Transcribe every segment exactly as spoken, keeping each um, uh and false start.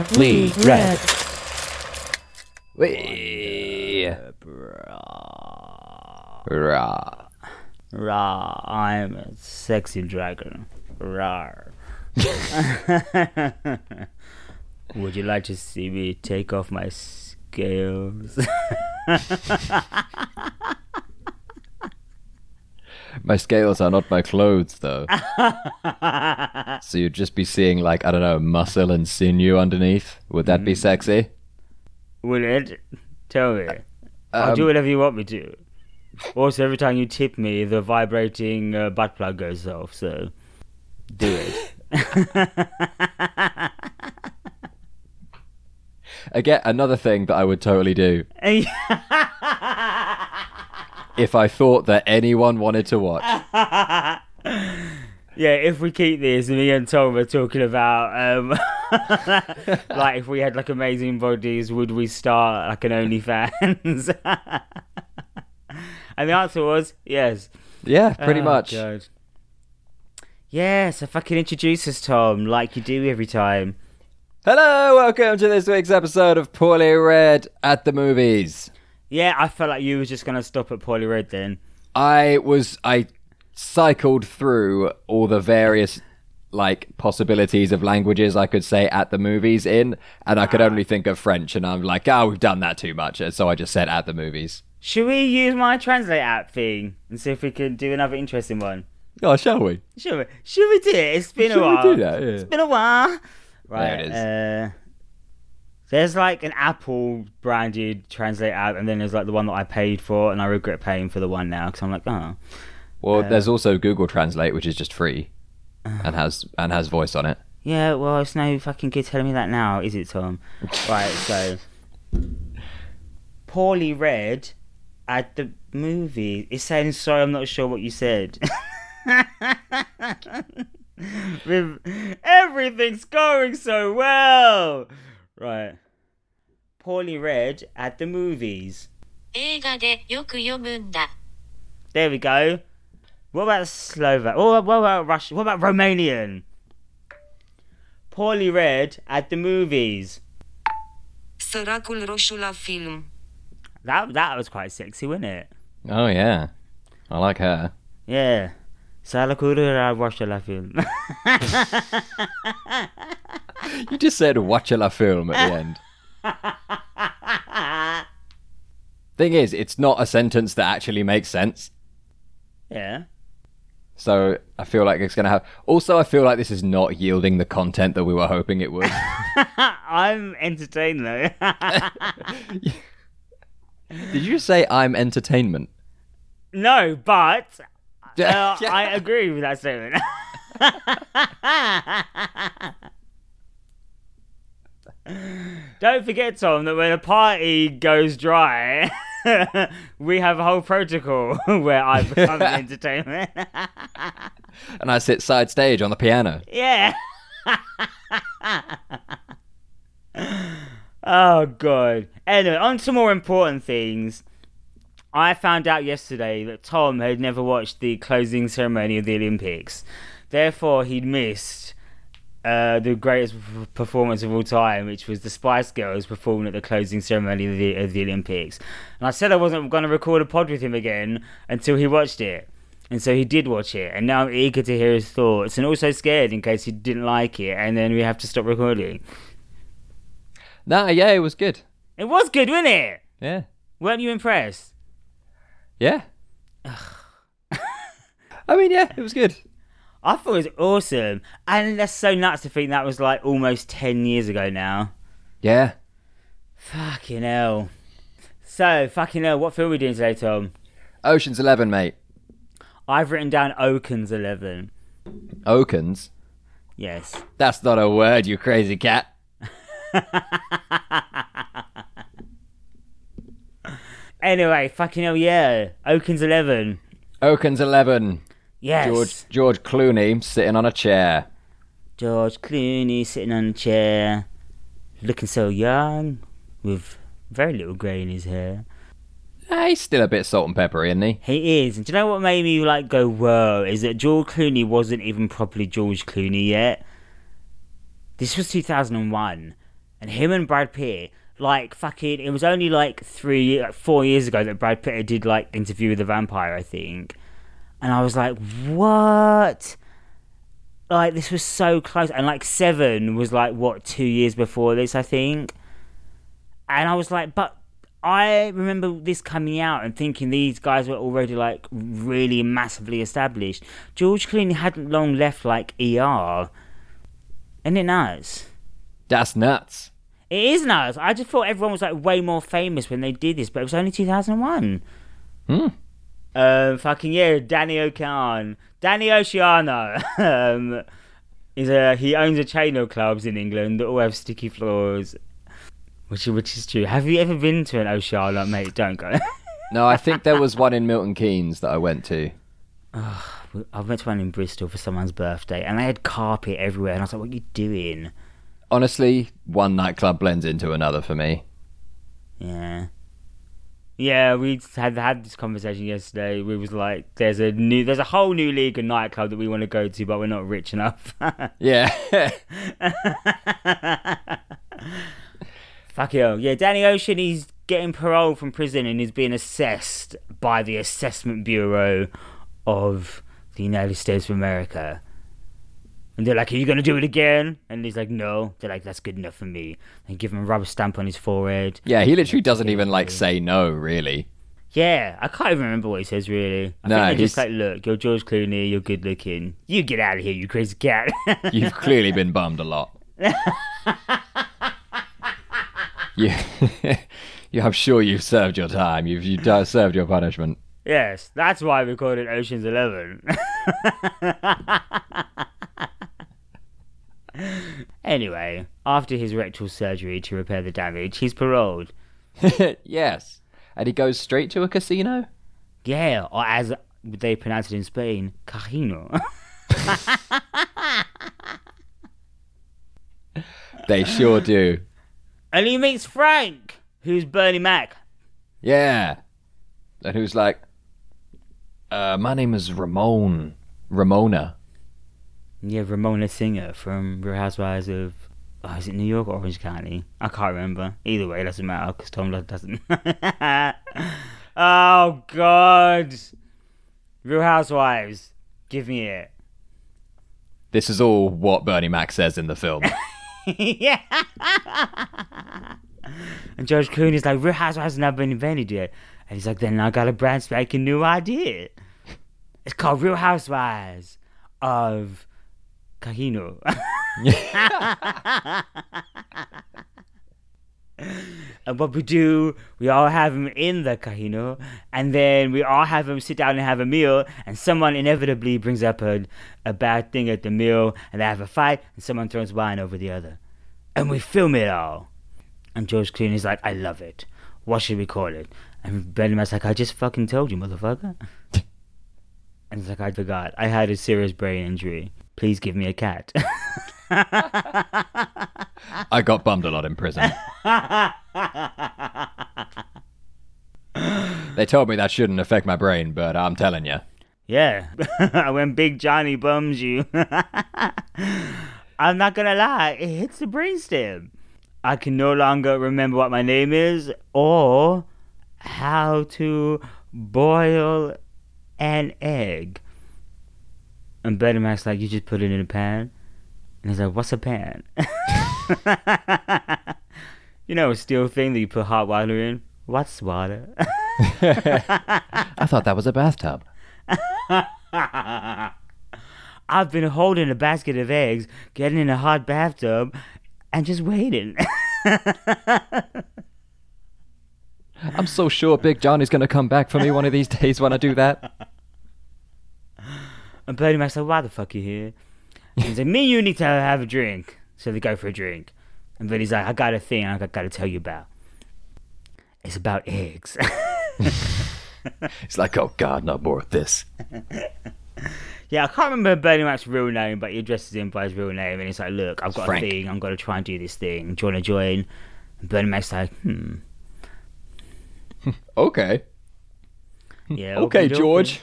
Simply Red. Wee. Rah. Rah, I'm a sexy dragon. Rawr. Would you like to see me take off my scales? My scales are not my clothes, though. So you'd just be seeing, like, I don't know, muscle and sinew underneath. Would that be sexy? Will it? Tell me. I'll Um, do whatever you want me to. Also, every time you tip me, the vibrating uh, butt plug goes off, so do it. Again, another thing that I would totally do if I thought that anyone wanted to watch. Yeah, if we keep this, me and Tom are talking about, um, like, if we had, like, amazing bodies, would we start, like, an OnlyFans? And the answer was yes. Yeah, pretty Oh, much. God. Yeah, so fucking introduce us, Tom, like you do every time. Hello, welcome to this week's episode of Poorly Read at the Movies. Yeah, I felt like you was just going to stop at Poorly Read then. I was, I cycled through all the various, like, possibilities of languages I could say at the movies in, and I could only think of French, and I'm like, oh, we've done that too much, and so I just said at the movies. Should we use my Translate app thing and see if we can do another interesting one? Oh, shall we? Should we? Should we do it? It's been Should a while. we do that? Yeah. It's been a while. Right. There it is. Uh, there's like an Apple branded Translate app, and then there's like the one that I paid for, and I regret paying for the one now because I'm like, oh. Well, Uh, there's also Google Translate, which is just free and has and has voice on it. Yeah, well, it's no fucking good telling me that now, is it, Tom? Right, so Poorly Read at the movie. It's saying, sorry, I'm not sure what you said. With everything's going so well. Right. Poorly Read at the movies. 映画でよく読むんだ。 There we go. What about Slovak? What what about Russian? What about Romanian? Poorly Read at the movies. Săracul roșu la film. That that was quite sexy, wasn't it? Oh, yeah. I like her. Yeah. Salakura watch la film. You just said watch la film at the end. Thing is, it's not a sentence that actually makes sense. Yeah. So I feel like it's going to have... Also, I feel like this is not yielding the content that we were hoping it would. I'm entertained though. Did you just say I'm entertainment? No, but uh, I agree with that statement. Don't forget, Tom, that when a party goes dry, we have a whole protocol where I become the entertainment. And I sit side stage on the piano. Yeah. Oh, God. Anyway, on to more important things. I found out yesterday that Tom had never watched the closing ceremony of the Olympics. Therefore, he'd missed uh, the greatest p- performance of all time, which was the Spice Girls performing at the closing ceremony of the, of the Olympics. And I said I wasn't going to record a pod with him again until he watched it. And so he did watch it. And now I'm eager to hear his thoughts. And also scared in case he didn't like it. And then we have to stop recording. Nah, yeah, it was good. It was good, wasn't it? Yeah. Weren't you impressed? Yeah. I mean, yeah, it was good. I thought it was awesome. And that's so nuts to think that was like almost ten years ago now. Yeah. Fucking hell. So, fucking hell, what film are we doing today, Tom? Ocean's Eleven, mate. I've written down Oaken's eleven. Oakens? Yes. That's not a word, you crazy cat. Anyway, fucking hell, yeah. Oaken's eleven. Oaken's Eleven. Yes. George George Clooney sitting on a chair. George Clooney sitting on a chair, looking so young, with very little grey in his hair. Ah, he's still a bit salt and peppery, isn't he? He is. And do you know what made me like go, whoa, is that George Clooney wasn't even properly George Clooney yet. This was two thousand one. and him and Brad Pitt, like fucking, it was only like three, like four years ago that Brad Pitt did like Interview with the Vampire, I think, and I was like, what? Like, this was so close. And like Seven was like what, two years before this, I think, and I was like, but I remember this coming out and thinking these guys were already like really massively established. George Clooney hadn't long left like E R. Isn't it nuts? That's nuts. It is nuts. I just thought everyone was like way more famous when they did this, but it was only two thousand one. Hmm. Um, fucking yeah, Danny O'Kane. Danny Oceano. um, is a, he owns a chain of clubs in England that all have sticky floors. Which, which is true. Have you ever been to an Oceano, mate? Don't go. No, I think there was one in Milton Keynes that I went to. Oh, I went to one in Bristol for someone's birthday, and they had carpet everywhere, and I was like, what are you doing? Honestly, one nightclub blends into another for me. Yeah. Yeah, we had had this conversation yesterday. We was like, there's a new, there's a whole new league of nightclub that we want to go to, but we're not rich enough. Yeah. Fuck you. Yeah, Danny Ocean, he's getting parole from prison and he's being assessed by the Assessment Bureau of the United States of America. And they're like, are you going to do it again? And he's like, no. They're like, that's good enough for me. They give him a rubber stamp on his forehead. Yeah, he literally doesn't even, like, say no, really. Yeah, I can't even remember what he says, really. I No, think they're he's- just like, look, you're George Clooney, you're good looking. You get out of here, you crazy cat. You've clearly been bummed a lot. you, you, I'm sure you've served your time. You've you have served your punishment. Yes, that's why we called it Ocean's Eleven. Anyway, after his rectal surgery to repair the damage, he's paroled. Yes. And he goes straight to a casino? Yeah, or as they pronounce it in Spain, casino. They sure do. And he meets Frank, who's Bernie Mac. Yeah. And who's like, uh, my name is Ramon. Ramona. Yeah, Ramona Singer from Real Housewives of... Oh, is it New York or Orange County? I can't remember. Either way, it doesn't matter, because Tom doesn't. Oh, God. Real Housewives. Give me it. This is all what Bernie Mac says in the film. Yeah. And George Clooney's like, Real Housewives has not been invented yet. And he's like, then I got a brand spanking new idea. It's called Real Housewives of Cajino. And what we do, we all have him in the Cajino, and then we all have him sit down and have a meal, and someone inevitably brings up a, a bad thing at the meal, and they have a fight, and someone throws wine over the other. And we film it all. And George Clooney's like, I love it. What should we call it? And Bernie Mac's like, I just fucking told you, motherfucker. And he's like, I forgot. I had a serious brain injury. Please give me a cat. I got bummed a lot in prison. They told me that shouldn't affect my brain, but I'm telling you. Yeah. When Big Johnny bums you. I'm not gonna lie, it hits the brainstem. I can no longer remember what my name is or how to boil an egg. And Bernie Mac's like, you just put it in a pan? And he's like, what's a pan? You know, a steel thing that you put hot water in? What's water? I thought that was a bathtub. I've been holding a basket of eggs, getting in a hot bathtub, and just waiting. I'm so sure Big Johnny's going to come back for me one of these days when I do that. And Bernie Mac's like, why the fuck you here? And he's like, me and you need to have a drink. So they go for a drink. And Bernie's like, I got a thing I got to tell you about. It's about eggs. It's like, oh God, not more of this. Yeah, I can't remember Bernie Mac's real name, but he addresses him by his real name. And he's like, look, I've got Frank. a thing. I'm going to try and do this thing. Do you want to join? And Bernie Mac's like, hmm. Okay. Yeah. Okay, okey-dokey. George.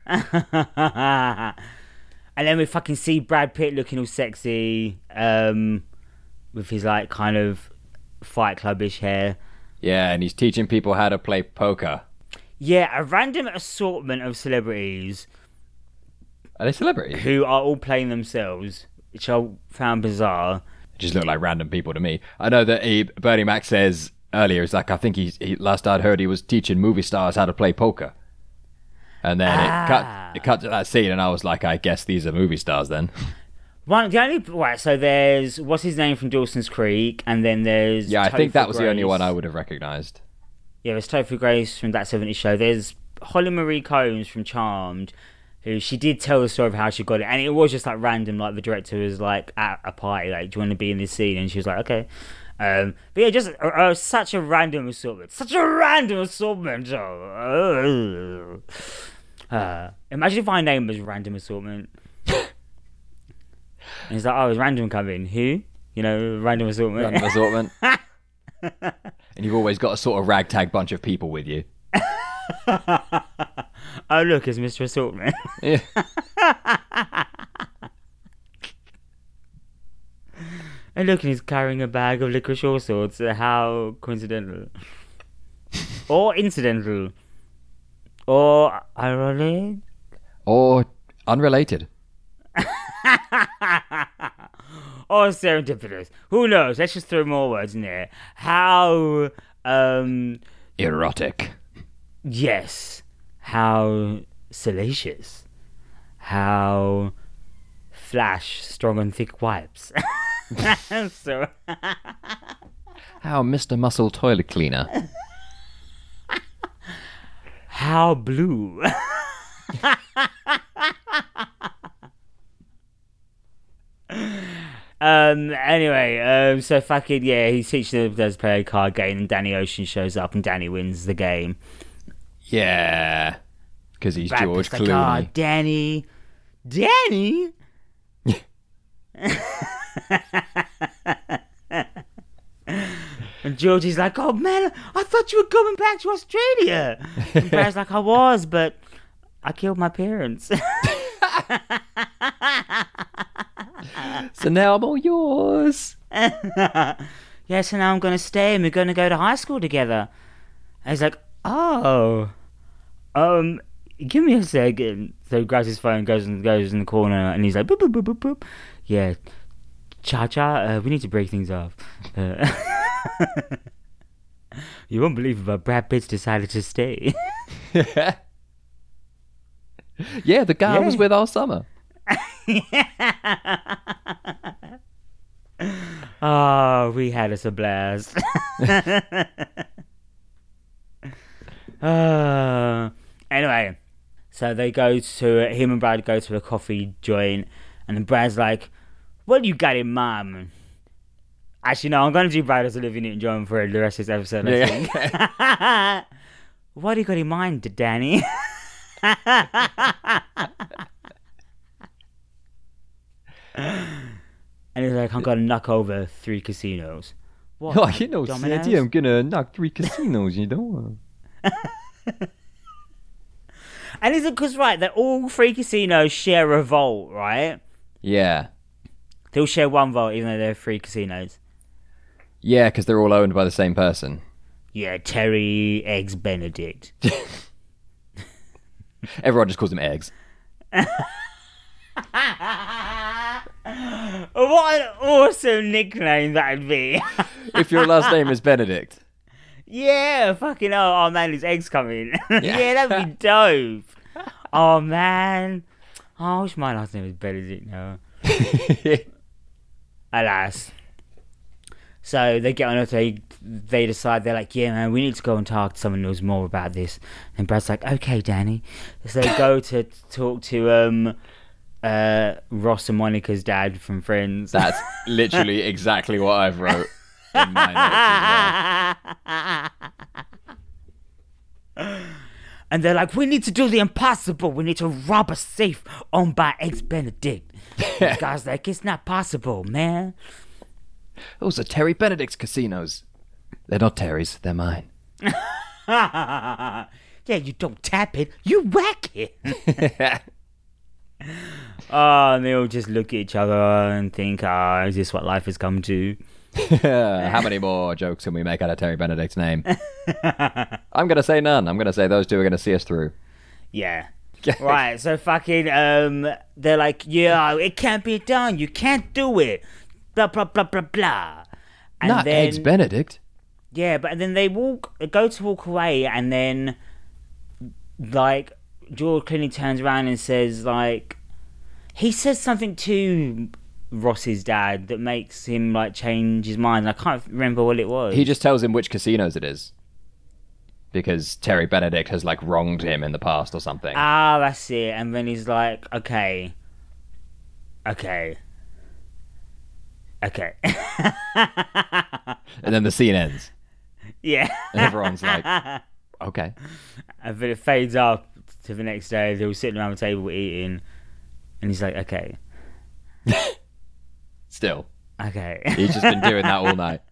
And then we fucking see Brad Pitt looking all sexy, um, with his like kind of Fight Clubbish hair. Yeah, and he's teaching people how to play poker. Yeah, a random assortment of celebrities Are they celebrities? who are all playing themselves, which I found bizarre. Just look like random people to me. I know that he, Bernie Mac says earlier, it's like, I think he, he last I'd heard he was teaching movie stars how to play poker. And then Ah. it cut it cut to that scene, and I was like, I guess these are movie stars then. One, the only right. So there's what's his name from Dawson's Creek, and then there's Yeah, I think that Topher was the only Grace. one I would have recognised. Yeah, there's Topher Grace from That seventies Show. There's Holly Marie Combs from Charmed, who she did tell the story of how she got it, and it was just like random. Like the director was like at a party, like, "Do you want to be in this scene?" And she was like, "Okay." Um, but yeah, just uh, uh, such a random assortment. Such a random assortment. Oh, uh, uh, imagine if my name was Random Assortment. And he's like, "Oh, is Random coming? Who? You know, Random Assortment." Random assortment. And you've always got a sort of ragtag bunch of people with you. Oh, look, it's Mister Assortment. Yeah. And look, and he's carrying a bag of licorice all sorts. How coincidental. Or incidental. Or ironic. Or unrelated. Or serendipitous. Who knows? Let's just throw more words in there. How, um, Erotic. yes. How salacious. How flash strong and thick wipes. So, How Mister Muscle Toilet Cleaner. how blue. Um. Anyway. Um. So fucking yeah. He's teaching them to play a card game, and Danny Ocean shows up, and Danny wins the game. Yeah. Because he's Brad George Pitt's like, "Ah, Clooney. Danny, Danny." And Georgie's like, "Oh man, I thought you were coming back to Australia." And Brad's like, "I was, but I killed my parents." So now I'm all yours. Yeah, so now I'm going to stay and we're going to go to high school together. And he's like, "Oh, um, give me a second." So he grabs his phone, goes and goes in the corner, and he's like, "Boop, boop, boop, boop, boop. Yeah, Cha-Cha, uh, we need to break things off. Uh, you won't believe it, but Brad Pitt decided to stay." Yeah, the guy I was Yeah. with all summer. Oh, we had us a blast. uh, anyway, so they go to, him and Brad go to a coffee joint, and then Brad's like, "What do you got in mind?" Actually, no, I'm going to do Brad as Olivia Newton-John for the rest of this episode, I Yeah. think. "What do you got in mind, Danny?" And he's like, "I'm gonna knock over three casinos." What? Oh, like you know, dominoes? Sandy, I'm gonna knock three casinos, you know. And is it because, right, that all three casinos share a vault, right? Yeah. They all share one vault, even though they're three casinos. Yeah, because they're all owned by the same person. Yeah, Terry, Eggs, Benedict. Everyone just calls them eggs. What an awesome nickname that'd be. If your last name is Benedict. Yeah, fucking hell. Oh, man, his Eggs coming. Yeah, that'd be dope. Oh, man. Oh, I wish my last name was Benedict now. Alas. So they get on it, they, they decide, they're like, "Yeah, man, we need to go and talk to someone who knows more about this." And Brad's like, "Okay, Danny." So they go to talk to um, uh, Ross and Monica's dad from Friends. That's literally exactly what I've wrote in my notes as well. And they're like, "We need to do the impossible. We need to rob a safe owned by Eggs Benedict." The guy's like, "It's not possible, man." Those are Terry Benedict's casinos. They're not Terry's, they're mine. Yeah, you don't tap it, you whack it. Oh, and they all just look at each other and think, "Ah, is this what life has come to?" How many more jokes can we make out of Terry Benedict's name? I'm going to say none. I'm going to say those two are going to see us through. Yeah. Right, so fucking, um, they're like, yeah, it can't be done. You can't do it. Blah, blah, blah, blah, blah. And Not then, Eggs Benedict. Yeah, but then they walk, go to walk away, and then, like, George Clooney turns around and says, like, he says something to Ross's dad that makes him, like, change his mind. I can't remember what it was. He just tells him which casinos it is. Because Terry Benedict has, like, wronged him in the past or something. Ah, that's it. And then he's like, okay. Okay. Okay. And then the scene ends. Yeah. And everyone's like, okay. And then it fades up to the next day. They were sitting around the table eating. And he's like, okay. Still. Okay. He's just been doing that all night.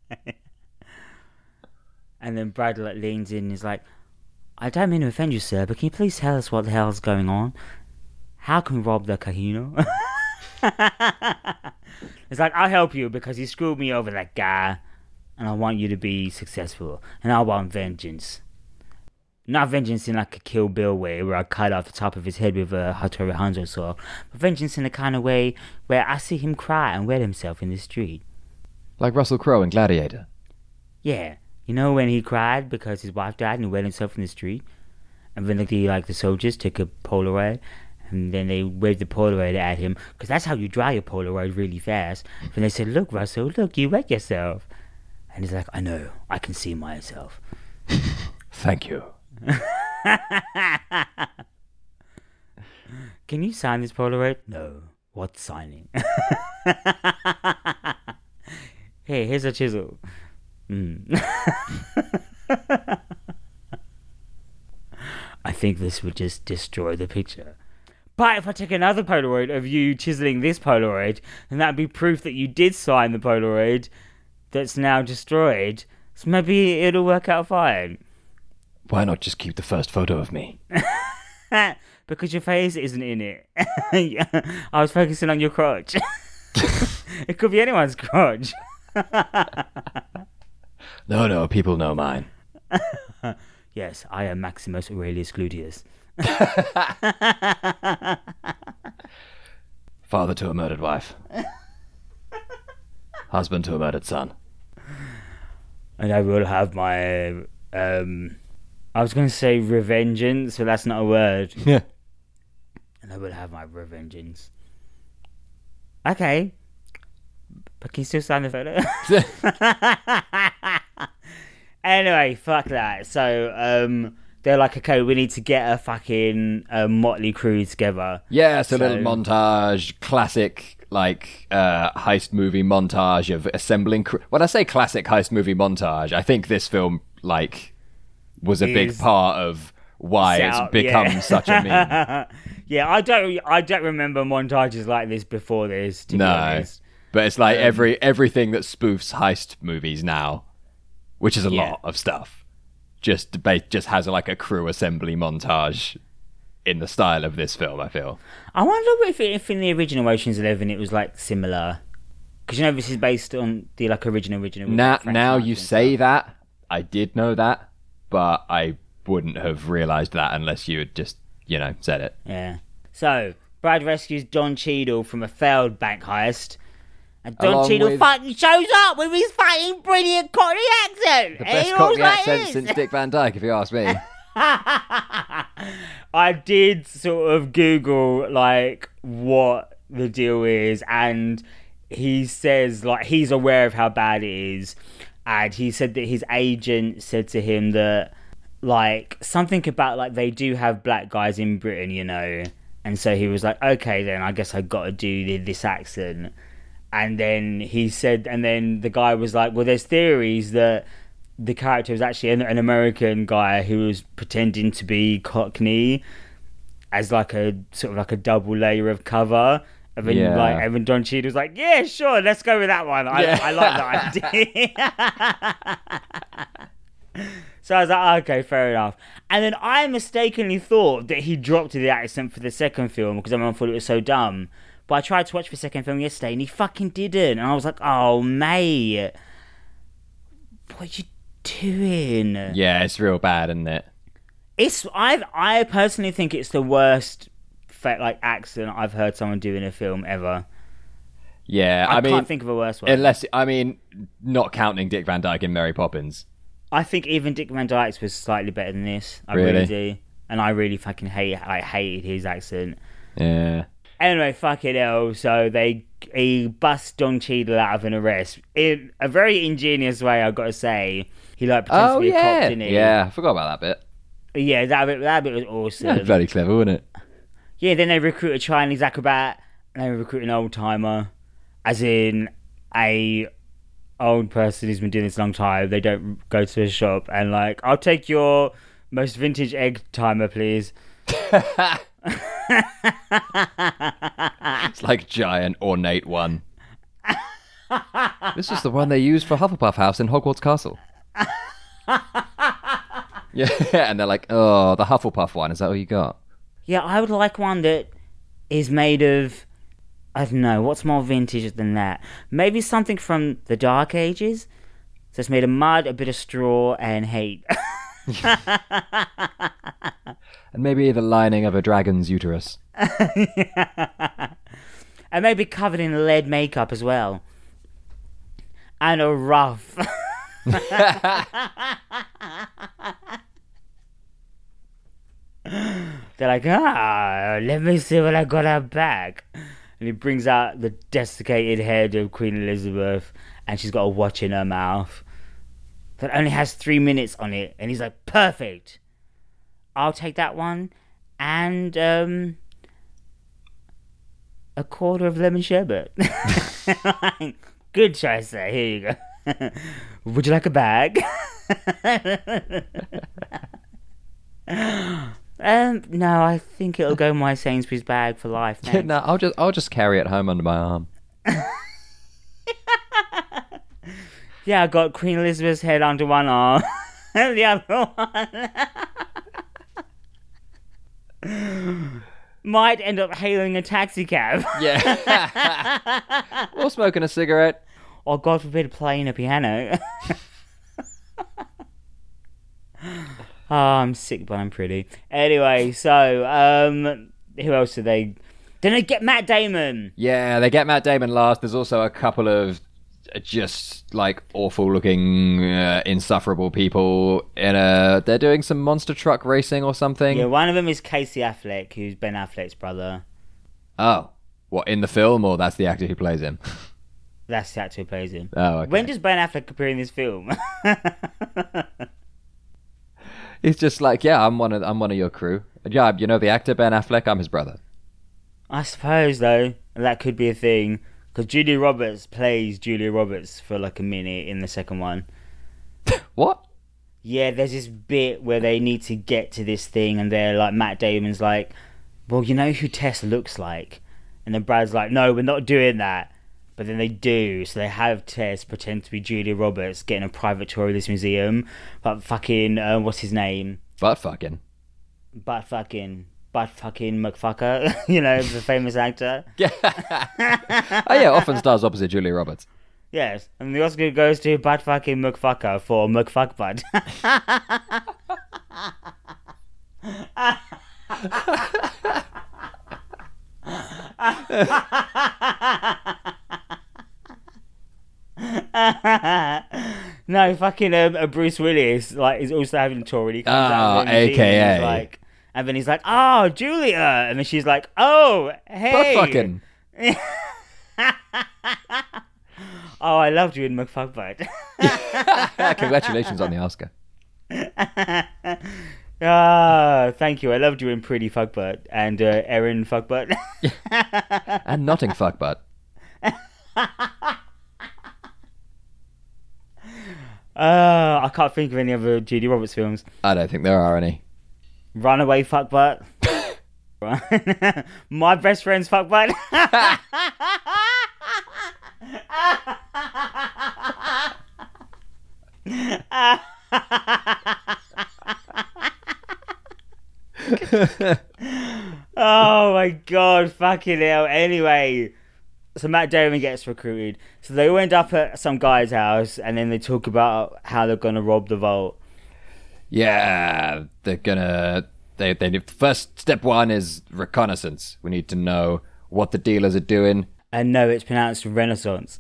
And then Brad like, leans in and is like, I don't mean to offend you, sir, but can you please tell us what the hell's going on? How can we rob the casino? It's like, I'll help you because he screwed me over, that guy. And I want you to be successful. And I want vengeance. Not vengeance in like a Kill Bill way where I cut off the top of his head with a Hattori Hanzo saw. But vengeance in the kind of way where I see him cry and wet himself in the street. Like Russell Crowe in Gladiator. Yeah. You know when he cried because his wife died and he wet himself in the street? And then like, the, like the soldiers took a Polaroid and then they waved the Polaroid at him because that's how you dry a Polaroid really fast. And they said, look, Russell, look, you wet yourself. And he's like, I know, I can see myself. Thank you. Can you sign this Polaroid? No. What's signing? Hey, here's a chisel. Mm. I think this would just destroy the picture. But if I take another Polaroid of you chiseling this Polaroid, then that'd be proof that you did sign the Polaroid that's now destroyed. So maybe it'll work out fine. Why not just keep the first photo of me? Because your face isn't in it. I was focusing on your crotch. It could be anyone's crotch. No, no, people know mine. Yes, I am Maximus Aurelius Gluteus. Father to a murdered wife. Husband to a murdered son. And I will have my, um... I was going to say revengeance, but that's not a word. Yeah. And I will have my revengeance. Okay. But can you still sign the photo? Anyway, fuck that. So, um, they're like, okay, we need to get a fucking uh, motley crew together. Yeah, it's a So- little montage, classic, like, uh, heist movie montage of assembling crew. When I say classic heist movie montage, I think this film, like, was a big Is part of why set it's up, become yeah. such a meme. Yeah, I don't, I don't remember montages like this before this, to be No. honest. But it's like Um, every everything that spoofs heist movies now, which is a Yeah. lot of stuff, just ba- just has like a crew assembly montage in the style of this film, I feel. I wonder if, if in the original Ocean's Eleven it was like similar, because you know this is based on the like original original. with Now, Frank now Sinatra you and say stuff. that, I did know that, but I wouldn't have realised that unless you had just, you know, said it. Yeah. So Brad rescues Don Cheadle from a failed bank heist, and Don Along Cheadle with- fucking shows up with his fucking brilliant Cockney accent. The And best he was Cockney like accent this. since Dick Van Dyke, if you ask me. I did sort of Google like what the deal is, and he says like he's aware of how bad it is, and he said that his agent said to him that like something about like they do have black guys in Britain, you know, and so he was like, okay, then I guess I got to do this accent. And then he said, and then the guy was like, well, there's theories that the character was actually an, an American guy who was pretending to be Cockney as like a sort of like a double layer of cover. And then Yeah. like Evan Don Cheadle was like, yeah, sure, let's go with that one. I, Yeah. I like that idea. So I was like, okay, fair enough. And then I mistakenly thought that he dropped the accent for the second film because I thought it was so dumb. But I tried to watch the second film yesterday, and he fucking didn't. And I was like, oh, mate. What you doing? Yeah, it's real bad, isn't it? It's I I personally think it's the worst like accent I've heard someone do in a film ever. Yeah, I, I mean, can't think of a worse one. Unless, I mean, not counting Dick Van Dyke in Mary Poppins. I think even Dick Van Dyke's was slightly better than this. I Really? really do, and I really fucking hate I hated his accent. Yeah. Anyway, fucking hell. So they he busts Don Cheadle out of an arrest in a very ingenious way. I've got to say, he like pretends Oh, to be a cop, yeah. didn't he? Yeah, I forgot about that bit. Yeah, that bit that bit was awesome. Yeah, very clever, wasn't it? Yeah, then they recruit a Chinese acrobat, and they recruit an old timer, as in a old person who's been doing this a long time. They don't go to a shop and like, I'll take your most vintage egg timer, please. It's like giant ornate one. This is the one they used for Hufflepuff House in Hogwarts Castle. Yeah, and they're like, oh, the Hufflepuff one. Is that all you got? Yeah, I would like one that is made of, I don't know, what's more vintage than that? Maybe something from the Dark Ages. So it's made of mud, a bit of straw, and hate. And maybe the lining of a dragon's uterus. And maybe covered in lead makeup as well. And a ruff. They're like, ah, let me see what I got out back. And he brings out the desiccated head of Queen Elizabeth, and she's got a watch in her mouth that only has three minutes on it. And he's like, perfect. I'll take that one. And um, a quarter of lemon sherbet. Good choice there. Here you go. Would you like a bag? Um, no, I think it'll go in my Sainsbury's bag for life. Thanks. No, I'll just I'll just carry it home under my arm. Yeah, I got Queen Elizabeth's head under one arm and the other one might end up hailing a taxi cab. Yeah. Or smoking a cigarette. Or God forbid, playing a piano. Oh, I'm sick, but I'm pretty. Anyway, so, um, who else did they... Did they get Matt Damon? Yeah, they get Matt Damon last. There's also a couple of just, like, awful-looking, uh, insufferable people in a... They're doing some monster truck racing or something. Yeah, one of them is Casey Affleck, who's Ben Affleck's brother. Oh. What, in the film, or that's the actor who plays him? That's the actor who plays him. Oh, okay. When does Ben Affleck appear in this film? He's just like, yeah, I'm one of I'm one of your crew. Yeah, you know the actor Ben Affleck? I'm his brother. I suppose, though, that could be a thing. Because Julia Roberts plays Julia Roberts for like a minute in the second one. What? Yeah, there's this bit where they need to get to this thing, and they're like, Matt Damon's like, well, you know who Tess looks like? And then Brad's like, no, we're not doing that. But then they do, so they have Tess pretend to be Julia Roberts getting a private tour of this museum. But fucking, uh, what's his name? But fucking. But fucking, but fucking McFucker, you know, the famous actor. Yeah. Oh yeah, often stars opposite Julia Roberts. Yes, and the Oscar goes to But fucking McFucker for McFuckbud. No, fucking um, uh, Bruce Willis like is also having a tour. And he comes out Oh, of the museum A K A. and he's like, and then he's like, "Oh, Julia," and then she's like, "Oh, hey." But fucking. Oh, I loved you in McFuckbud. Congratulations on the Oscar. Ah, thank you. I loved you in Pretty Fuckbutt and uh, Erin Fuckbutt. And Notting Fuck Butt. Uh, I can't think of any other Judy Roberts films. I don't think there are any. Runaway Fuckbutt. My Best Friend's Fuckbutt. Oh my god, fucking fucking hell. Anyway, so Matt Damon gets recruited. So they all end up at some guy's house, and then they talk about how they're gonna rob the vault. Yeah, they're gonna. They they first step one is reconnaissance. We need to know what the dealers are doing. And no, it's pronounced Renaissance.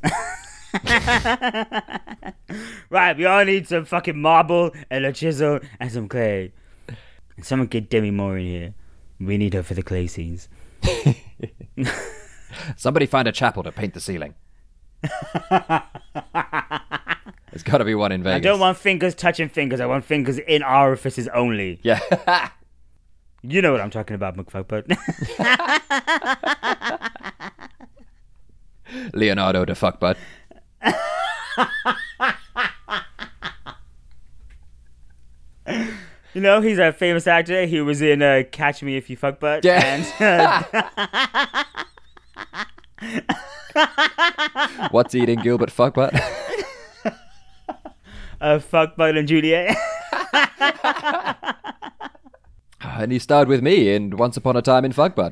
Right, we all need some fucking marble and a chisel and some clay. And someone get Demi Moore in here. We need her for the clay scenes. Somebody find a chapel to paint the ceiling. There's got to be one in Vegas. I don't want fingers touching fingers. I want fingers in orifices only. Yeah. You know what I'm talking about, McFuckbutt. Leonardo da Fuckbutt. You know, he's a famous actor. He was in uh, Catch Me If You Fuck Butt. Yeah. And, uh, What's eating Gilbert Fuckbutt? uh, Fuck Butt and Juliet. And he starred with me in Once Upon a Time in Fuckbutt.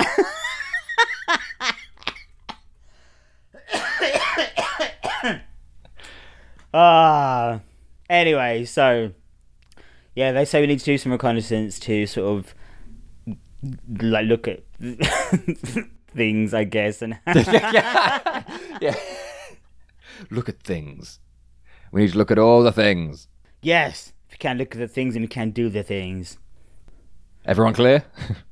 Ah. uh, anyway, so yeah, they say we need to do some reconnaissance to sort of like look at things, I guess, and yeah. Yeah. Look at things. We need to look at all the things. Yes, if you can't look at the things, and we can't do the things. Everyone clear?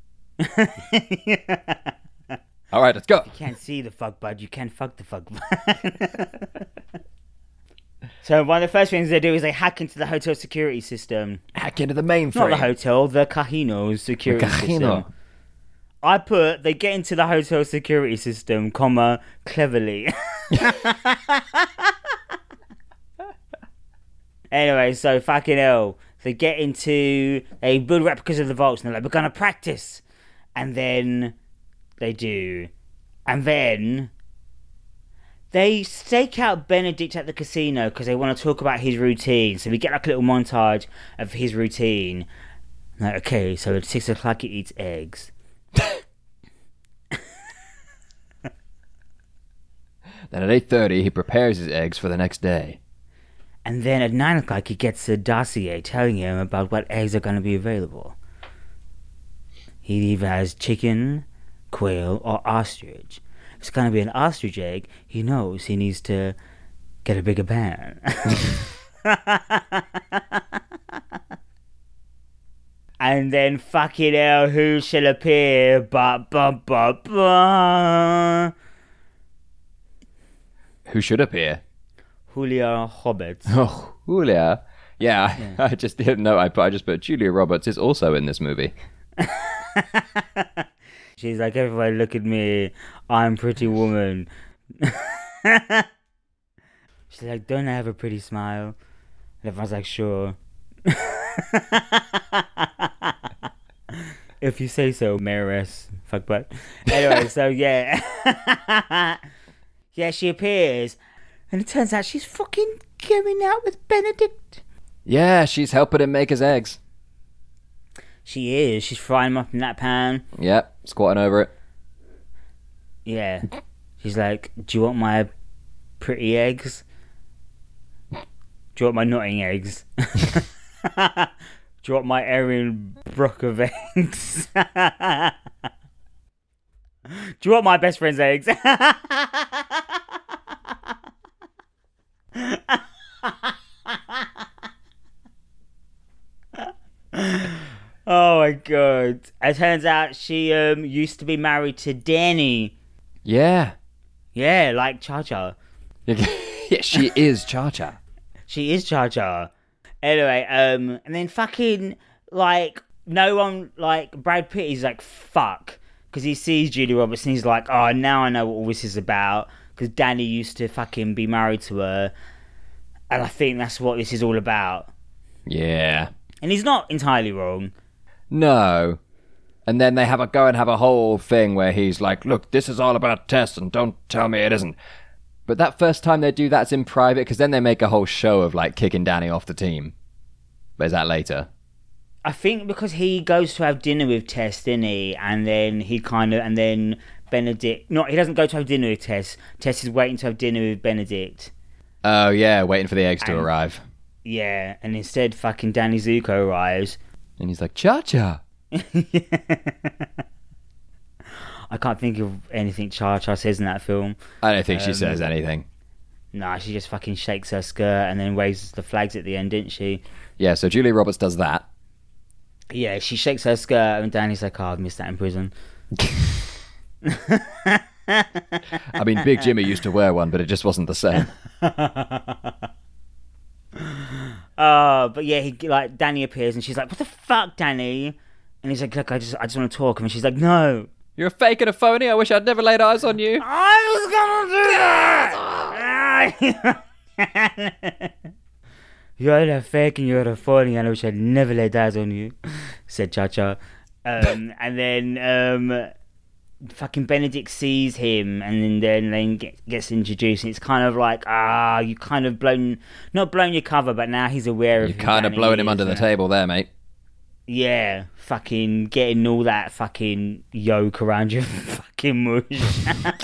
All right, let's go. You can't see the fuck bud, you can't fuck the fuck bud. So one of the first things they do is they hack into the hotel security system. Hack into the mainframe. Not the hotel, the Cajino security The Cajino. system. I put, they get into the hotel security system, comma, cleverly. Anyway, so fucking hell. They get into, they build replicas of the vaults, and they're like, we're gonna practice. And then they do. And then they stake out Benedict at the casino because they want to talk about his routine. So we get like a little montage of his routine. Like, okay, so at six o'clock he eats eggs. Then at eight thirty, he prepares his eggs for the next day. And then at nine o'clock he gets a dossier telling him about what eggs are going to be available. He either has chicken, quail, or ostrich. If it's going to be an ostrich egg, he knows he needs to get a bigger pan. And then fucking hell, who shall appear but ba ba ba Who should appear? Julia Roberts. Oh, Julia. Yeah, Yeah. I just didn't know. I, put, I just put Julia Roberts is also in this movie. She's like, everybody look at me, I'm pretty woman. She's like, don't I have a pretty smile? And everyone's like, sure. If you say so, Mayoress. Fuck butt. Anyway, so yeah. Yeah, she appears. And it turns out she's fucking going out with Benedict. Yeah, she's helping him make his eggs. She is. She's frying them up in that pan. Yep, squatting over it. Yeah. She's like, do you want my pretty eggs? Do you want my nutting eggs? Do you want my Erin Brook of eggs? Do you want my best friend's eggs? Oh my god. It turns out she um used to be married to Danny. Yeah. Yeah, like Cha Cha. Yeah, she is Cha Cha. She is Cha Cha. Anyway, um, and then fucking, like, no one, like, Brad Pitt is like, fuck. Because he sees Julia Roberts and he's like, oh, now I know what all this is about. Because Danny used to fucking be married to her. And I think that's what this is all about. Yeah. And he's not entirely wrong. No. And then they have a go and have a whole thing where he's like, look, this is all about Tess and don't tell me it isn't. But that first time they do that's in private, because then they make a whole show of like kicking Danny off the team. But is that later? I think because he goes to have dinner with Tess, didn't he? And then he kind of, and then Benedict. Not he doesn't go to have dinner with Tess. Tess is waiting to have dinner with Benedict. Oh yeah, waiting for the eggs to And- arrive. Yeah, and instead, fucking Danny Zuko arrives. And he's like, Cha Cha. I can't think of anything Cha Cha says in that film. I don't think she Um, says anything. Nah, she just fucking shakes her skirt and then waves the flags at the end, didn't she? Yeah, so Julia Roberts does that. Yeah, she shakes her skirt and Danny's like, oh, I've missed that in prison. I mean, Big Jimmy used to wear one, but it just wasn't the same. Uh, but yeah, he like Danny appears and she's like, "What the fuck, Danny?" And he's like, "Look, I just, I just want to talk." And she's like, "No, You're a fake and a phony. I wish I'd never laid eyes on you. I was gonna do that." You're a fake and you're a phony, and I wish I'd never laid eyes on you," said Cha Cha. Um, and then um, fucking Benedict sees him, and then then, then get, gets introduced. And it's kind of like, ah, you kind of blown, not blown your cover, but now he's aware of. You're who kind of Danny blowing him is, under the and- table there, mate. Yeah, fucking getting all that fucking yolk around your fucking mush.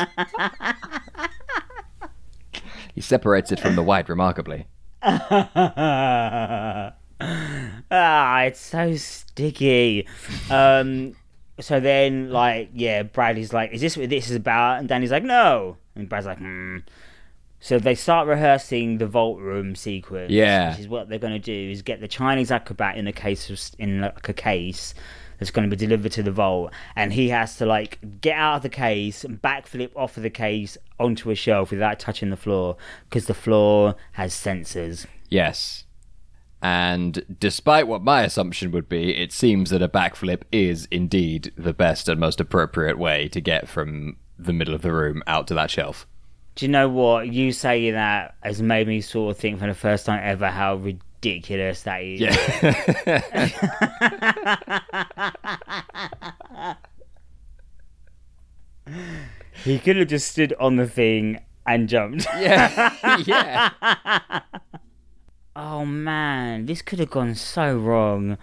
He separates it from the white remarkably. Ah, it's so sticky. Um, so then, like, yeah, Bradley's like, "Is this what this is about?" And Danny's like, "No." And Brad's like, "Hmm." So they start rehearsing the vault room sequence. Yeah. Which is what they're going to do: is get the Chinese acrobat in a case of, in like a case that's going to be delivered to the vault, and he has to like get out of the case, backflip off of the case onto a shelf without touching the floor, because the floor has sensors. Yes. And despite what my assumption would be, it seems that a backflip is indeed the best and most appropriate way to get from the middle of the room out to that shelf. Do you know what? You saying that has made me sort of think for the first time ever how ridiculous that is. Yeah. He could have just stood on the thing and jumped. yeah. Yeah. Oh man, this could have gone so wrong.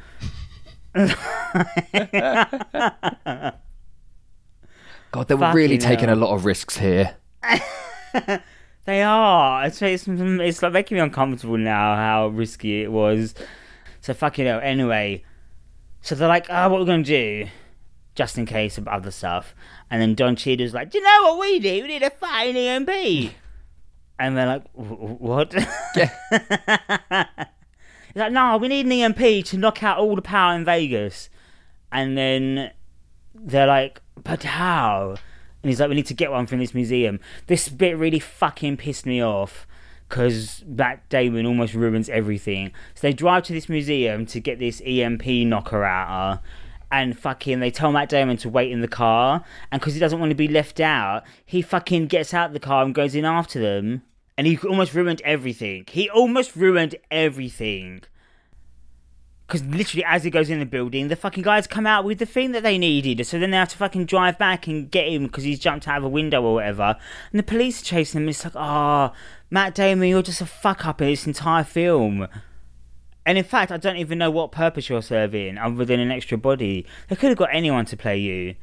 God, they were really Fucking taking hell. a lot of risks here. They are. It's, it's, it's like making me uncomfortable now how risky it was. So fucking hell. Anyway, so they're like, "Oh, what we're gonna do?" Just in case of other stuff. And then Don Cheadle's like, "Do you know what we need? We need a fucking E M P." And they're like, "Wh- "What?" Yeah. He's like, "No, we need an E M P to knock out all the power in Vegas." And then they're like, "But how?" And he's like, "We need to get one from this museum." This bit really fucking pissed me off because Matt Damon almost ruins everything. So they drive to this museum to get this E M P knocker out her. And fucking, they tell Matt Damon to wait in the car. And because he doesn't want to be left out, he fucking gets out of the car and goes in after them. And he almost ruined everything. He almost ruined everything. Because literally, as he goes in the building, the fucking guys come out with the thing that they needed. So then they have to fucking drive back and get him because he's jumped out of a window or whatever. And the police are chasing him. It's like, oh, Matt Damon, you're just a fuck up in this entire film. And in fact, I don't even know what purpose you're serving other than an extra body. They could have got anyone to play you.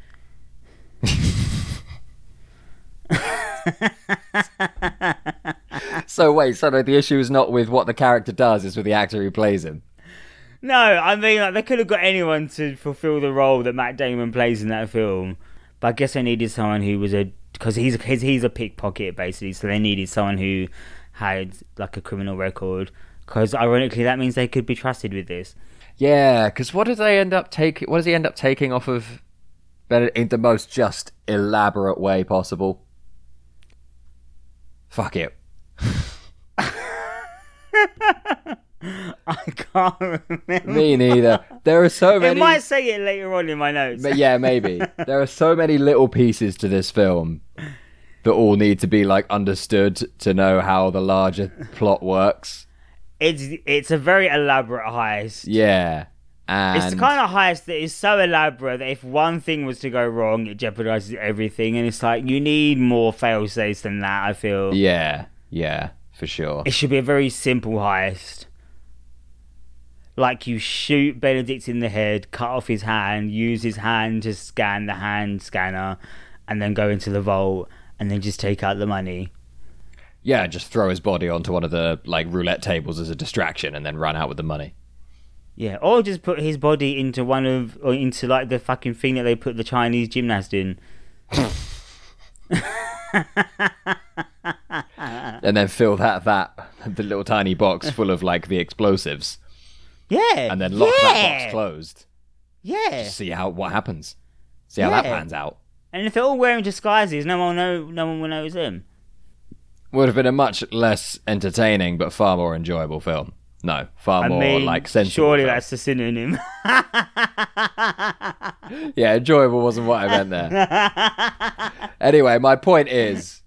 So wait, so the issue is not with what the character does, it's with the actor who plays him. No, I mean, like, they could have got anyone to fulfill the role that Matt Damon plays in that film. But I guess they needed someone who was a... Because he's, he's, he's a pickpocket, basically. So they needed someone who had, like, a criminal record. Because, ironically, that means they could be trusted with this. Yeah, because what does they end up taking? What does he end up taking off of Bennett in the most just elaborate way possible? Fuck it. I can't remember. Me neither. There are so It many. might say it later on in my notes. But yeah, maybe. There are so many little pieces to this film that all need to be like understood to know how the larger plot works. It's it's a very elaborate heist. Yeah. And It's the kind of heist that is so elaborate that if one thing was to go wrong, it jeopardizes everything. And it's like, you need more fail-safes than that, I feel. Yeah, yeah, for sure. It should be a very simple heist. Like, you shoot Benedict in the head, cut off his hand, use his hand to scan the hand scanner, and then go into the vault and then just take out the money. Yeah, just throw his body onto one of the like roulette tables as a distraction and then run out with the money. Yeah, or just put his body into one of, or into like the fucking thing that they put the Chinese gymnast in. And then fill that, that, the little tiny box full of like the explosives. Yeah. And then lock yeah. that box closed. Yeah. Just see how, what happens. See how that Yeah. pans out. And if they're all wearing disguises, no one know, no one will know it's them. Would have been a much less entertaining but far more enjoyable film. No, far I more mean, like sensible. surely film. that's the synonym. Yeah, enjoyable wasn't what I meant there. Anyway, my point is,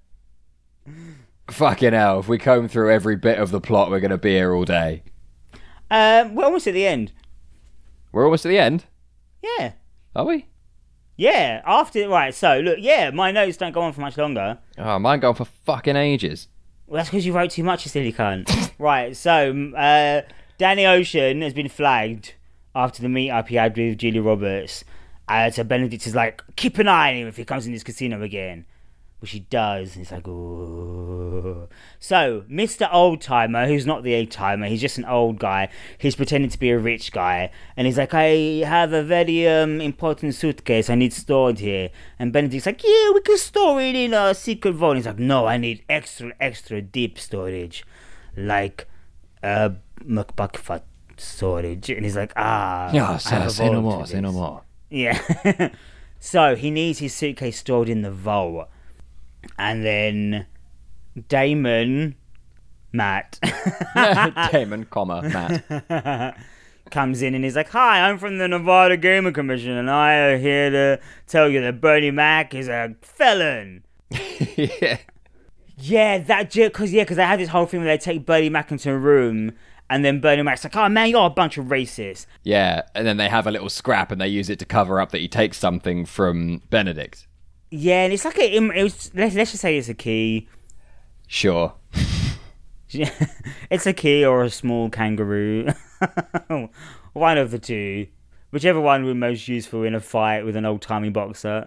fucking hell, if we comb through every bit of the plot, we're going to be here all day. um, we're almost at the end. We're almost at the end, Yeah. are we? Yeah, after, right, so, look, yeah, my notes don't go on for much longer. Oh, mine going for fucking ages. Well, that's because you wrote too much, you silly cunt. Right, so, uh, Danny Ocean has been flagged after the meet-up he had with Julia Roberts. Uh, so Benedict is like, keep an eye on him if he comes in this casino again. Which he does. And he's like, oh. So, Mister Oldtimer, who's not the old-timer, he's just an old guy. He's pretending to be a rich guy. And he's like, I have a very um, important suitcase I need stored here. And Benedict's like, yeah, we can store it in a secret vault. And he's like, no, I need extra, extra deep storage. Like, uh, McBuckfoot storage. And he's like, ah. Yeah, I say, have say no evolved more, for say no this." more. Yeah. So, he needs his suitcase stored in the vault. And then Damon, Matt, Damon, comma, Matt. comes in and he's like, hi, I'm from the Nevada Gaming Commission and I am here to tell you that Bernie Mac is a felon. Yeah. Yeah, that because yeah, because they had this whole thing where they take Bernie Mac into a room and then Bernie Mac's like, oh man, you're a bunch of racists. Yeah, and then they have a little scrap and they use it to cover up that he takes something from Benedict. Yeah, and it's like a, it was, let's, let's just say it's a key. Sure. It's a key or a small kangaroo. One of the two. Whichever one would be most useful in a fight with an old-timey boxer.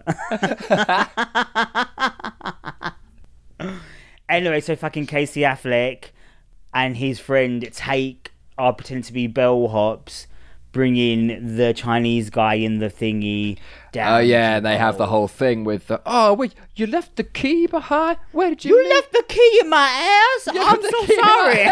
Anyway, so fucking Casey Affleck and his friend Take are pretending to be bellhops, bringing the Chinese guy in the thingy down. Oh, yeah, and they have the whole thing with the, oh, wait, you left the key behind? Where did you You leave? left the key in my ass? You I'm left the so key in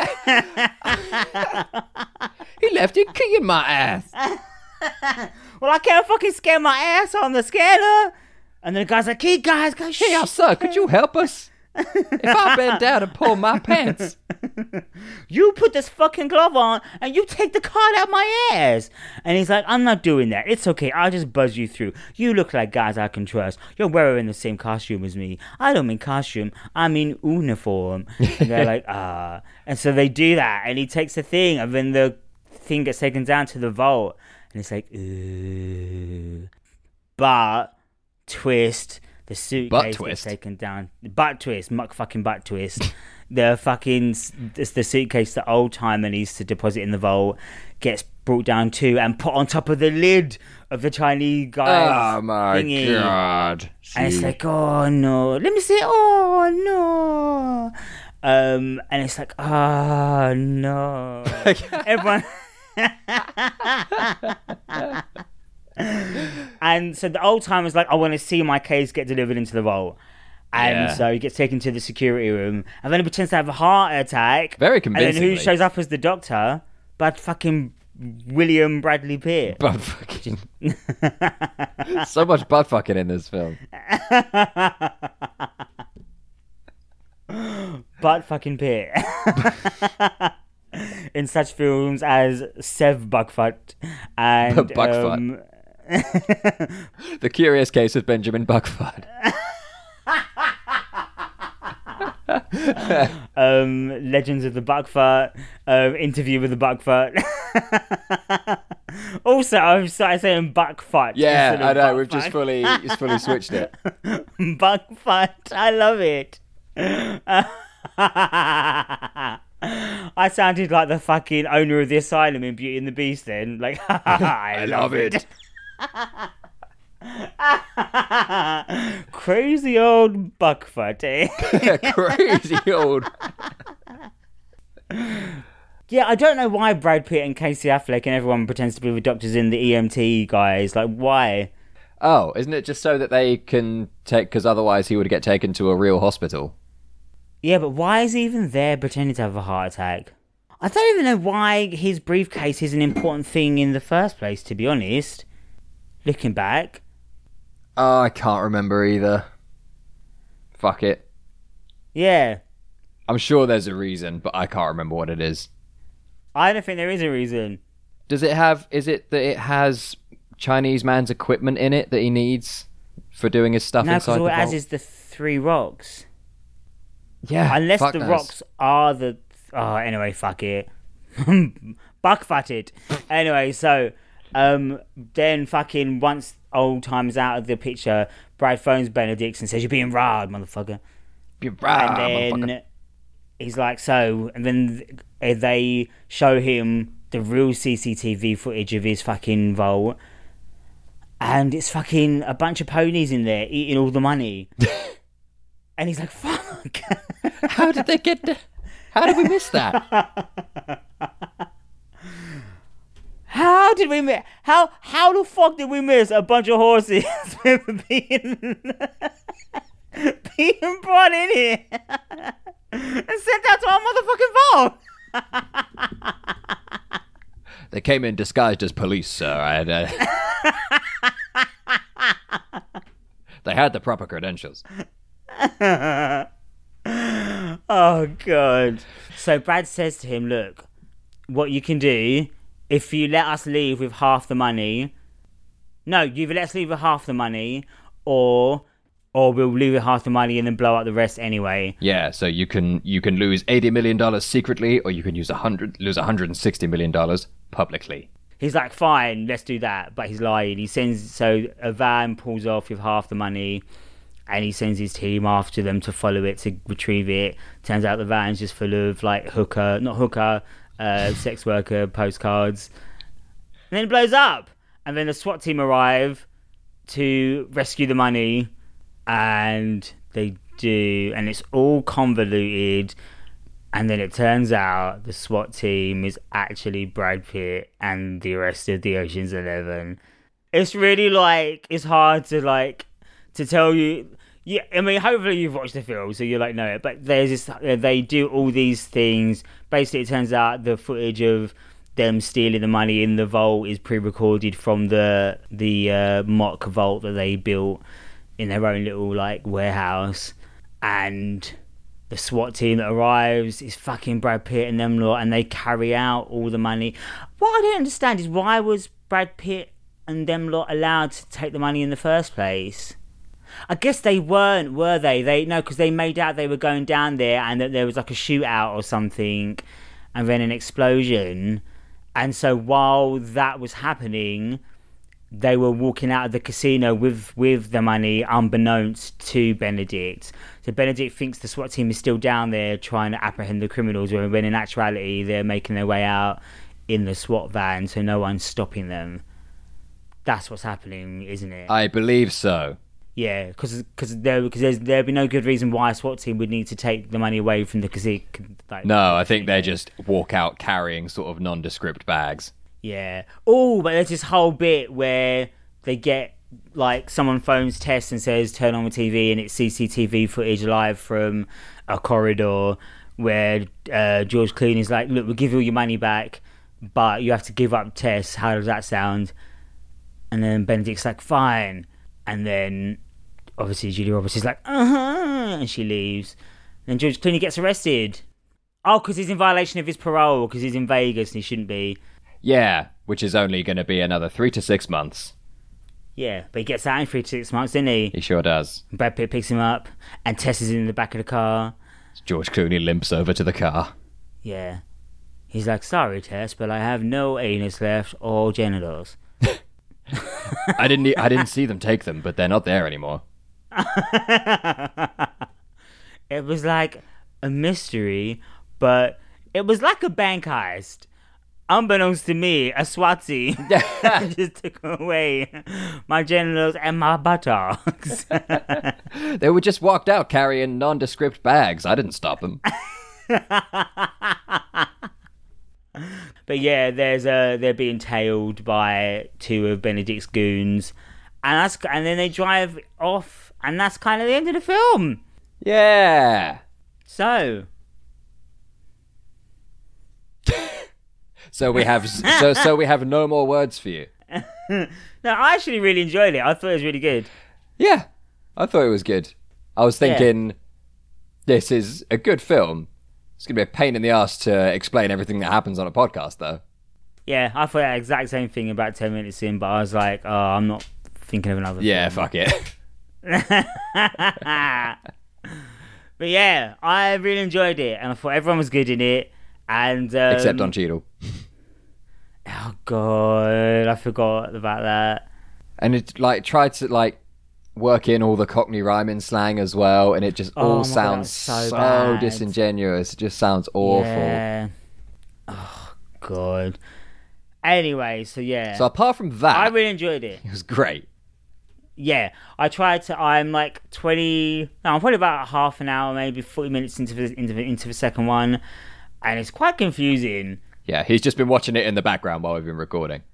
sorry. He left your key in my ass. Well, I can't fucking scan my ass on the scanner. And then the guy's like, hey, guys, guys, Hey, shh. sir, could you help us? If I bend down and pull my pants. You put this fucking glove on and you take the card out my ass. And he's like, I'm not doing that. It's okay. I'll just buzz you through. You look like guys I can trust. You're wearing the same costume as me. I don't mean costume. I mean uniform. And they're like, ah. And so they do that. And he takes the thing. And then the thing gets taken down to the vault. And it's like, ooh. But, twist. The suitcase Butt gets twist. taken down. Butt twist. Muck fucking butt twist. The fucking it's the suitcase that old timer needs to deposit in the vault gets brought down too and put on top of the lid of the Chinese guy's Oh, my thingy. God. And it's See. like, oh no, let me say, oh no, um, and it's like, oh no, everyone. And so the old timer's like, I want to see my case get delivered into the vault. And Yeah. so he gets taken to the security room and then he pretends to have a heart attack. Very And then convincingly. who shows up as the doctor? But fucking William Bradley Pitt. Butt fucking. So much butt fucking in this film. Butt fucking Pitt. In such films as Sev Buckfoot and Buckfoot. um, The Curious Case of Benjamin Buckford. um, Legends of the Buckfoot, um, Interview with the Buckfoot. Also, I've started saying Buckfoot. Yeah, instead I of know. We've Buckfoot. just fully, just fully switched it. Buckfoot. I love it. I sounded like the fucking owner of the asylum in Beauty and the Beast then. Like, I, I love it. Crazy old buckfuck, eh? Crazy old. Yeah, I don't know why Brad Pitt and Casey Affleck and everyone pretends to be the doctors in the E M T guys. Like, why? Oh, isn't it just so that they can take? Because otherwise he would get taken to a real hospital. Yeah, but why is he even there pretending to have a heart attack? I don't even know why his briefcase is an important thing in the first place, to be honest. Looking back. Oh, I can't remember either. Fuck it. Yeah. I'm sure there's a reason, but I can't remember what it is. I don't think there is a reason. Does it have... Is it that it has Chinese man's equipment in it that he needs for doing his stuff No, inside because the all it has vault? is the three rocks. Yeah, Unless fuck the knows. rocks are the... Oh, anyway, fuck it. Buckfatted. Anyway, so... Um, then fucking once old time's out of the picture, Brad phones Benedict and says, "You're being robbed, motherfucker." You're right, And then motherfucker. he's like, so, and then they show him the real C C T V footage of his fucking vault, and it's fucking a bunch of ponies in there eating all the money. And he's like, fuck. How did they get... To... How did we miss that? How did we miss? How how the fuck did we miss a bunch of horses being being brought in here and sent out to our motherfucking vault? They came in disguised as police, sir. I had, uh... They had the proper credentials. Oh god. So Brad says to him, "Look, what you can do." If you let us leave with half the money, no, you either let us leave with half the money, or or we'll leave with half the money and then blow up the rest anyway. Yeah, so you can you can lose eighty million dollars secretly, or you can use a hundred lose one hundred sixty million dollars publicly. He's like, fine, let's do that, but he's lying. He sends so a van pulls off with half the money, and he sends his team after them to follow it to retrieve it. Turns out the van's just full of like hooker, not hooker. Uh, sex worker postcards, and then it blows up, and then the SWAT team arrive to rescue the money, and they do, and it's all convoluted, and then it turns out the SWAT team is actually Brad Pitt and the rest of the Ocean's Eleven. It's really like, it's hard to like to tell you. Yeah, I mean, hopefully you've watched the film, so you like know it. But there's this, they do all these things. Basically, it turns out the footage of them stealing the money in the vault is pre-recorded from the the uh, mock vault that they built in their own little like warehouse. And the SWAT team that arrives is fucking Brad Pitt and them lot, and they carry out all the money. What I don't understand is why was Brad Pitt and them lot allowed to take the money in the first place? I guess they weren't, were they? They no, because they made out they were going down there and that there was like a shootout or something, and then an explosion. And so while that was happening, they were walking out of the casino with with the money, unbeknownst to Benedict. So Benedict thinks the SWAT team is still down there trying to apprehend the criminals, when in actuality they're making their way out in the SWAT van, so no one's stopping them. That's what's happening, isn't it? I believe so. Yeah, because because there because there's there'd be no good reason why a SWAT team would need to take the money away from the casino. Like, No, I think they just walk out carrying sort of nondescript bags. yeah. Oh, but there's this whole bit where they get like someone phones Tess and says turn on the T V, and it's C C T V footage live from a corridor where uh, George Clooney's like, look, we'll give you all your money back, but you have to give up Tess. How does that sound? And then Benedict's like, fine. And then, obviously, Julia Roberts is like, uh-huh, and she leaves. And George Clooney gets arrested. Oh, because he's in violation of his parole, because he's in Vegas and he shouldn't be. Yeah, which is only going to be another three to six months. Yeah, but he gets out in three to six months, doesn't he? He sure does. Brad Pitt picks him up, and Tess is in the back of the car. George Clooney limps over to the car. Yeah. He's like, sorry, Tess, but I have no anus left or genitals. I didn't. e- I didn't see them take them, but they're not there anymore. It was like a mystery, but it was like a bank heist. unbeknownst to me, a Swazi just took away my genitals and my buttocks. They were just walked out carrying nondescript bags. I didn't stop them. But yeah, there's a they're being tailed by two of Benedict's goons, and that's and then they drive off, and that's kind of the end of the film. Yeah. So, so we have so so we have no more words for you. no, I actually really enjoyed it. I thought it was really good. Yeah, I thought it was good. I was thinking, yeah. This is a good film. It's going to be a pain in the ass to explain everything that happens on a podcast, though. Yeah, I thought the exact same thing about ten minutes in, but I was like, oh, I'm not thinking of another Yeah, film. fuck it. But yeah, I really enjoyed it, and I thought everyone was good in it. And um, Except Don Cheadle. Oh, God, I forgot about that. And it like tried to like work in all the Cockney rhyming slang as well, and it just Oh all my sounds God, so so, bad. disingenuous. It just sounds awful. Yeah. Oh, God. Anyway, so yeah. So apart from that, I really enjoyed it. it was great. Yeah, I tried to. I'm like twenty. No, I'm probably about half an hour, maybe forty minutes into the into the, into the second one, and it's quite confusing. Yeah, he's just been watching it in the background while we've been recording.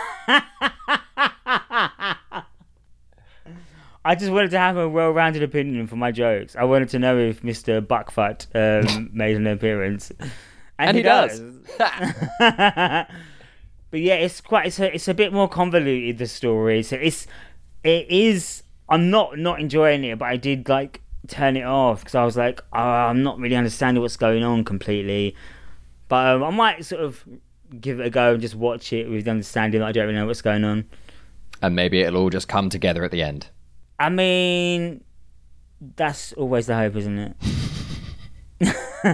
I just wanted to have a well-rounded opinion for my jokes. I wanted to know if Mister Buckfut um, made an appearance, and, And he, he does. does. But yeah, it's quite. It's a. It's a bit more convoluted, the story. So it's. It is. I'm not not enjoying it, but I did like turn it off because I was like, oh, I'm not really understanding what's going on completely. But um, I might sort of give it a go and just watch it with the understanding that I don't really know what's going on. And maybe it'll all just come together at the end. I mean, that's always the hope, isn't it?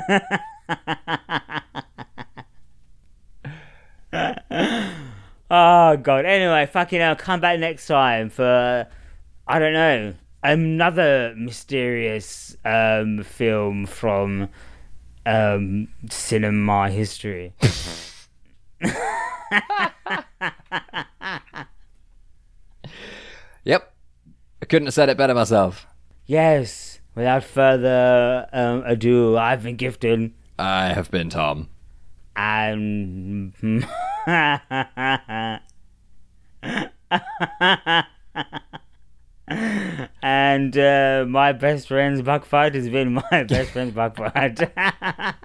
Oh, God. Anyway, fucking hell, come back next time for, I don't know, another mysterious um, film from um, cinema history. Yep. I couldn't have said it better myself. Yes. Without further um, ado, I've been gifted. I have been Tom. And and uh, my best friend's Buckfight has been my best friend's Buckfight.